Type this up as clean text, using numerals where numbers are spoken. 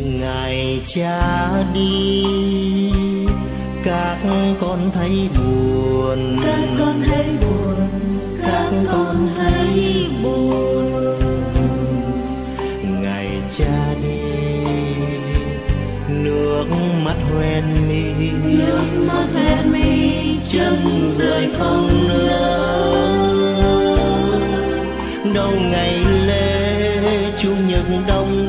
ngày cha đi các con thấy buồn, các con thấy buồn, các con thấy buồn. Ngày cha đi nước mắt hoen mi, nước mắt hoen mi, chân rơi không nữa. đâu ngày lễ chủ nhật đông